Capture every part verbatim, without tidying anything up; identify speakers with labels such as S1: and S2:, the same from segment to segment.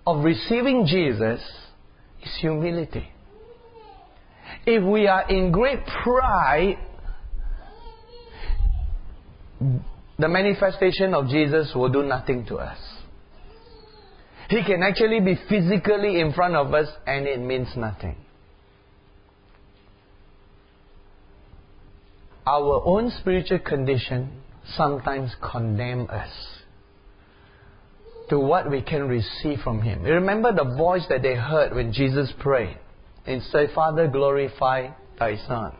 S1: of receiving Jesus is humility. If we are in great pride, the manifestation of Jesus will do nothing to us. He can actually be physically in front of us and it means nothing. Our own spiritual condition sometimes condemns us to what we can receive from Him. You remember the voice that they heard when Jesus prayed and said, Father, glorify Thy Son.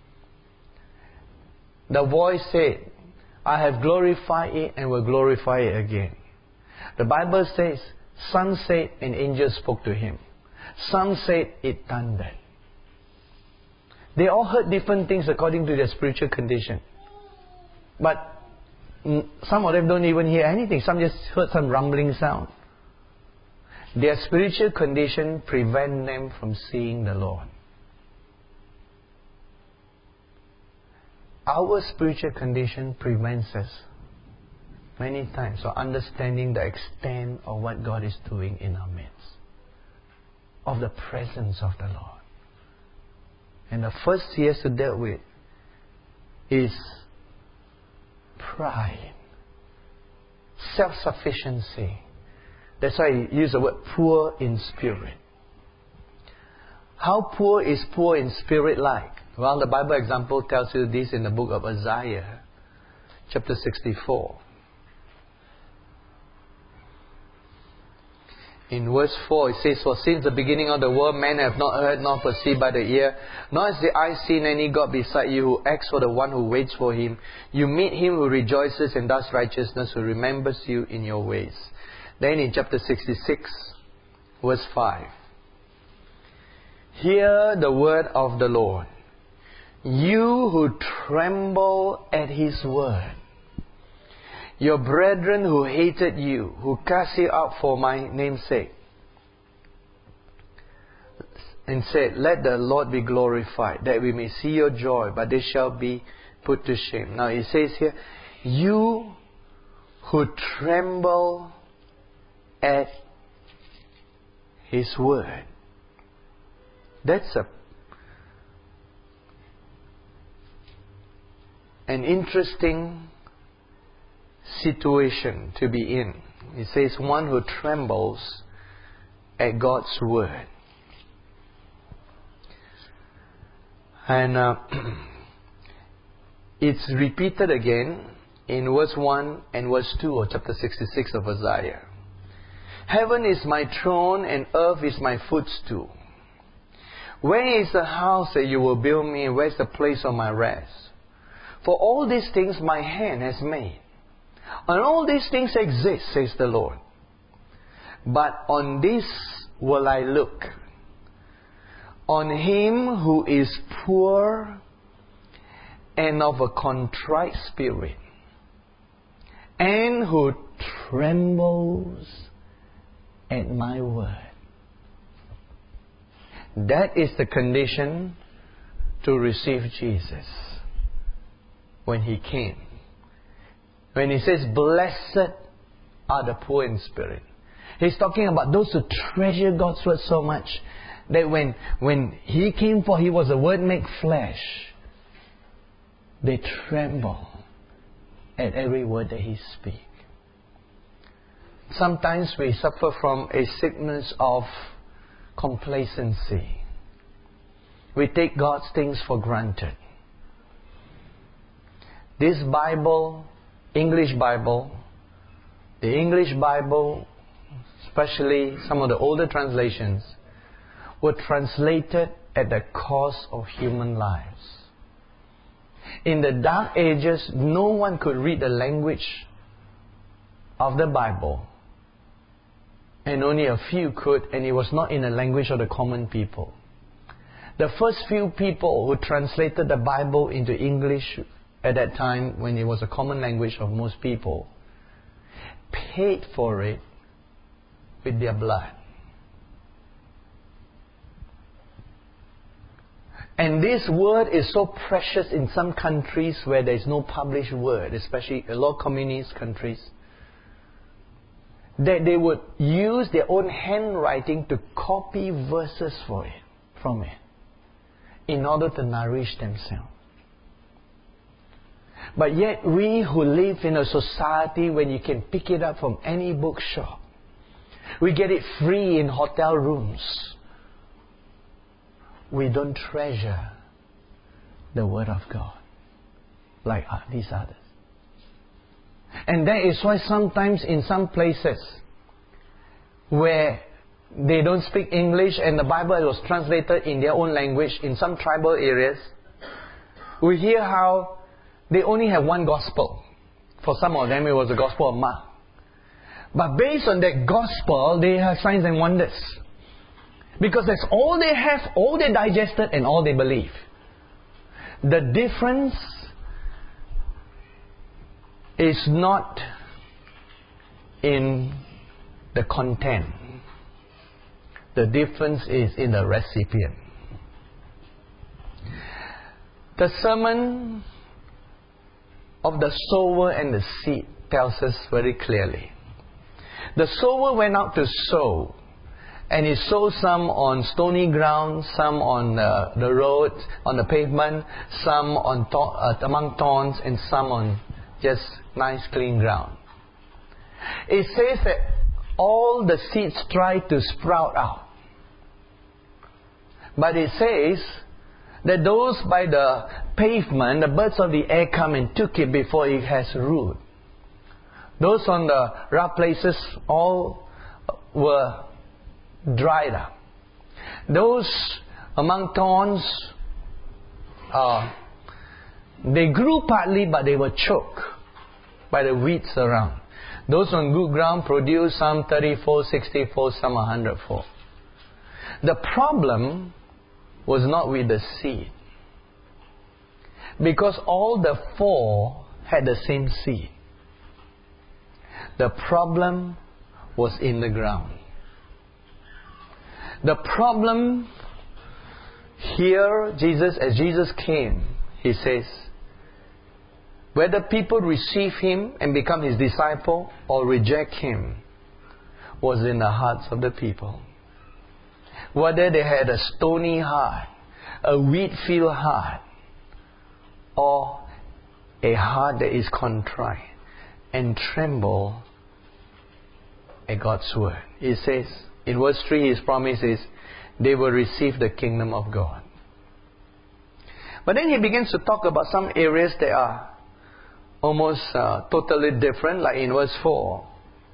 S1: The voice said, I have glorified it and will glorify it again. The Bible says, Son said and angels spoke to Him. Some said it thundered. They all heard different things according to their spiritual condition. But some of them don't even hear anything. Some just heard some rumbling sound. Their spiritual condition prevents them from seeing the Lord. Our spiritual condition prevents us many times from understanding the extent of what God is doing in our midst, of the presence of the Lord. And the first He has to deal with is pride, self-sufficiency. That's why He used the word poor in spirit. How poor is poor in spirit like? Well, the Bible example tells you this in the book of Isaiah, chapter sixty-four. In verse four, it says, For since the beginning of the world, men have not heard nor perceived by the ear, nor has the eye seen any God beside you who acts for the one who waits for Him. You meet Him who rejoices and does righteousness, who remembers you in your ways. Then in chapter sixty-six, verse five. Hear the word of the Lord, you who tremble at His word. Your brethren who hated you, who cast you out for my name's sake, and said, Let the Lord be glorified, that we may see your joy, but they shall be put to shame. Now it says here, you who tremble at His word. That's a an interesting situation to be in. It says one who trembles at God's word. And uh, it's repeated again in verse one and verse two of chapter sixty-six of Isaiah. Heaven is my throne and earth is my footstool. Where is the house that you will build me? Where is the place of my rest? For all these things my hand has made. And all these things exist, says the Lord. But on this will I look, on him who is poor and of a contrite spirit, and who trembles at my word. That is the condition to receive Jesus when He came. When He says, blessed are the poor in spirit. He's talking about those who treasure God's word so much that when, when He came for, He was the Word made flesh. They tremble at every word that He speaks. Sometimes we suffer from a sickness of complacency. We take God's things for granted. This Bible, English Bible, the English Bible, especially some of the older translations, were translated at the cost of human lives. In the Dark Ages, no one could read the language of the Bible. And only a few could, and it was not in the language of the common people. The first few people who translated the Bible into English at that time, when it was a common language of most people, paid for it with their blood. And this word is so precious in some countries where there is no published word, especially a lot of communist countries. that they would use their own handwriting to copy verses for it, from it, in order to nourish themselves. But yet we who live in a society when you can pick it up from any bookshop, we get it free in hotel rooms, we don't treasure the Word of God like these others. And that is why sometimes in some places where they don't speak English and the Bible was translated in their own language, in some tribal areas, we hear how they only have one gospel. For some of them it was the Gospel of Mark. But based on that gospel, they have signs and wonders. Because that's all they have, all they digested and all they believe. The difference is not in the content. The difference is in the recipient. The sermon of the sower and the seed tells us very clearly. The sower went out to sow, and he sowed some on stony ground, some on uh, the road, on the pavement, some on th- uh, among thorns, and some on just nice clean ground. It says that all the seeds tried to sprout out. But it says that those by the pavement, the birds of the air come and took it before it has root. Those on the rough places all were dried up. Those among thorns, uh, they grew partly, but they were choked by the weeds around. Those on good ground produced some thirty-fold, sixty-fold, some one hundred-fold. The problem was not with the seed, because all the four had the same seed. The problem was in the ground. The problem here, Jesus, as Jesus came, He says, whether people receive Him and become His disciple or reject Him was in the hearts of the people. Whether they had a stony heart, a wheat-field heart, or a heart that is contrite and tremble at God's word. He says, in verse three, His promise is, they will receive the kingdom of God. But then He begins to talk about some areas that are almost uh, totally different, like in verse four.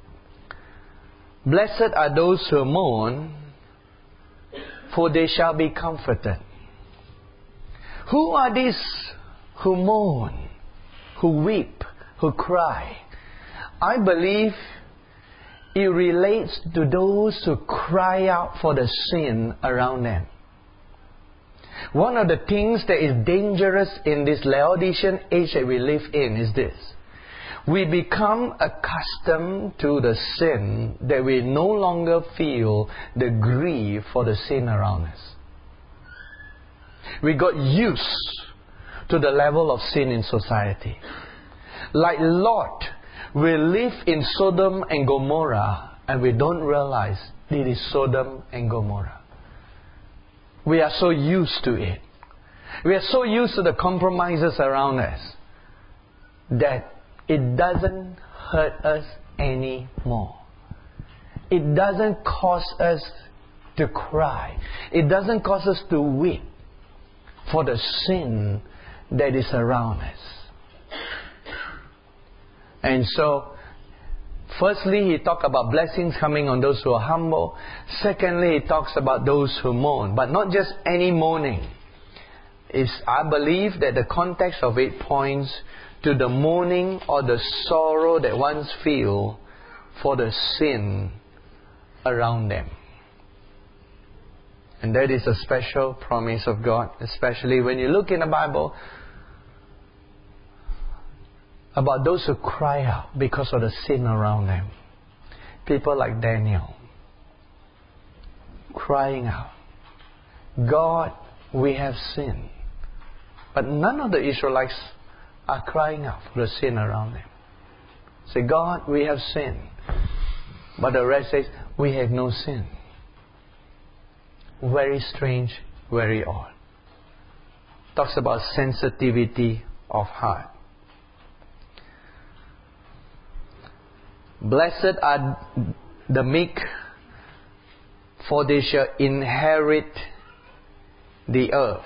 S1: Blessed are those who mourn, for they shall be comforted. Who are these who mourn, who weep, who cry? I believe it relates to those who cry out for the sin around them. One of the things that is dangerous in this Laodicean age that we live in is this. We become accustomed to the sin that we no longer feel the grief for the sin around us. We got used to the level of sin in society. Like Lot, we live in Sodom and Gomorrah and we don't realize it is Sodom and Gomorrah. We are so used to it. We are so used to the compromises around us that it doesn't hurt us anymore. It doesn't cause us to cry. It doesn't cause us to weep for the sin that is around us. And so, firstly, He talks about blessings coming on those who are humble. Secondly, He talks about those who mourn. But not just any mourning. It's, I believe that the context of it points to the mourning or the sorrow that ones feel for the sin around them. And that is a special promise of God, especially when you look in the Bible about those who cry out because of the sin around them. People like Daniel, crying out, God, we have sinned. But none of the Israelites are crying out for the sin around them. Say, God, we have sinned. But the rest says, we have no sin. Very strange, very odd. Talks about sensitivity of heart. Blessed are the meek, for they shall inherit the earth.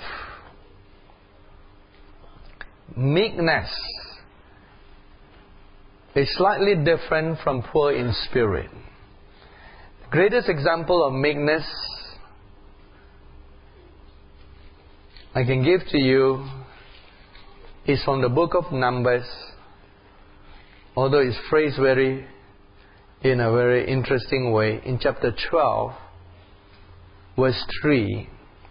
S1: Meekness is slightly different from poor in spirit. The greatest example of meekness I can give to you is from the book of Numbers, although it's phrased very in a very interesting way. In chapter twelve, verse three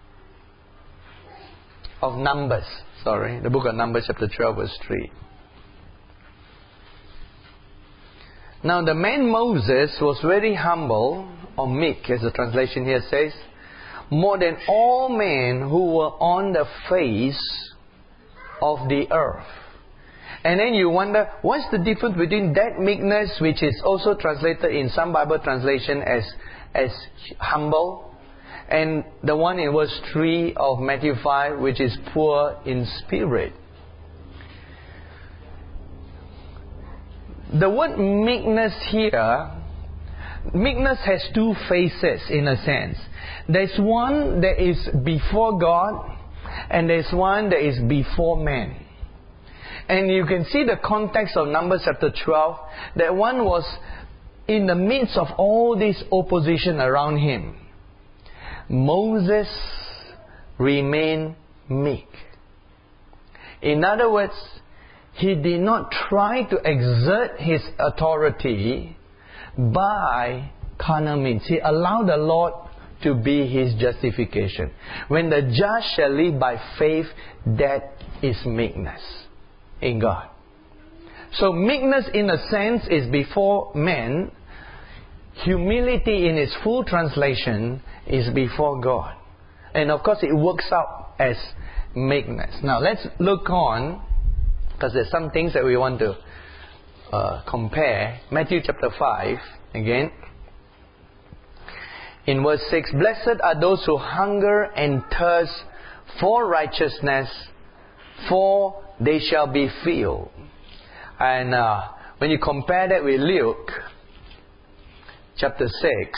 S1: of Numbers, sorry, the book of Numbers chapter twelve, verse three. Now the man Moses was very humble, or meek as the translation here says, more than all men who were on the face of the earth. And then you wonder, what's the difference between that meekness, which is also translated in some Bible translation as, as humble, and the one in verse three of Matthew five, which is poor in spirit. The word meekness here, meekness has two faces in a sense. There's one that is before God, and there's one that is before man. And you can see the context of Numbers chapter twelve, that one was in the midst of all this opposition around him. Moses remained meek. In other words, he did not try to exert his authority by carnal means. He allowed the Lord to be his justification. When the just shall live by faith, that is meekness in God. So meekness in a sense is before men. Humility in its full translation is before God. And of course it works out as meekness. Now let's look on, because there's some things that we want to uh, compare. Matthew chapter five, again. In verse six, blessed are those who hunger and thirst for righteousness, for they shall be filled. And uh, when you compare that with Luke chapter six,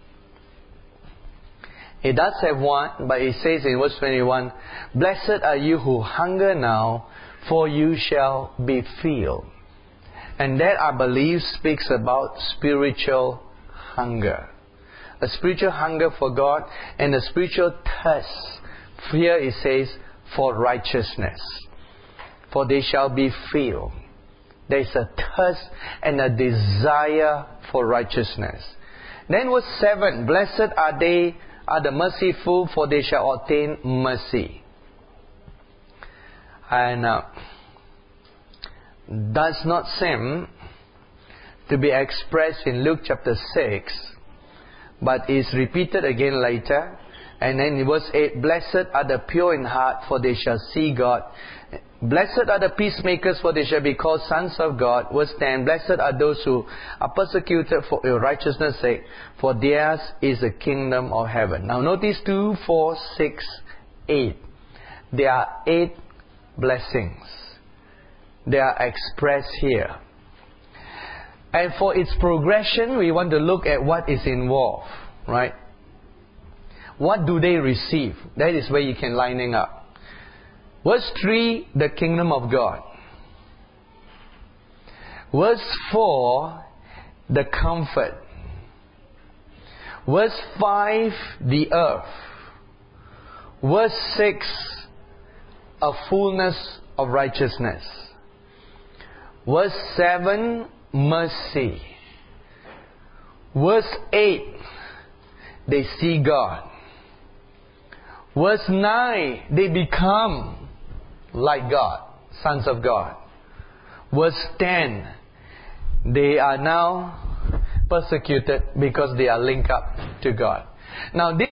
S1: it does have one, but it says in verse twenty-one, blessed are you who hunger now, for you shall be filled. And that, I believe, speaks about spiritual hunger. A spiritual hunger for God and a spiritual thirst. Here it says, for righteousness. For they shall be filled. There is a thirst and a desire for righteousness. Then verse seven, blessed are they, are the merciful, for they shall obtain mercy. And uh, does not seem to be expressed in Luke chapter six, but is repeated again later. And then in verse eight, blessed are the pure in heart, for they shall see God. Blessed are the peacemakers, for they shall be called sons of God. Verse ten, blessed are those who are persecuted for your righteousness' sake, for theirs is the kingdom of heaven. Now notice two, four, six, eight. There are eight blessings. They are expressed here. And for its progression, we want to look at what is involved, right? What do they receive? That is where you can lining up. Verse three, the kingdom of God. Verse four, the comfort. Verse five, the earth. Verse six, a fullness of righteousness. Verse seven, mercy. Verse eight, they see God. Verse nine, they become like God, sons of God. Verse ten, they are now persecuted because they are linked up to God. Now this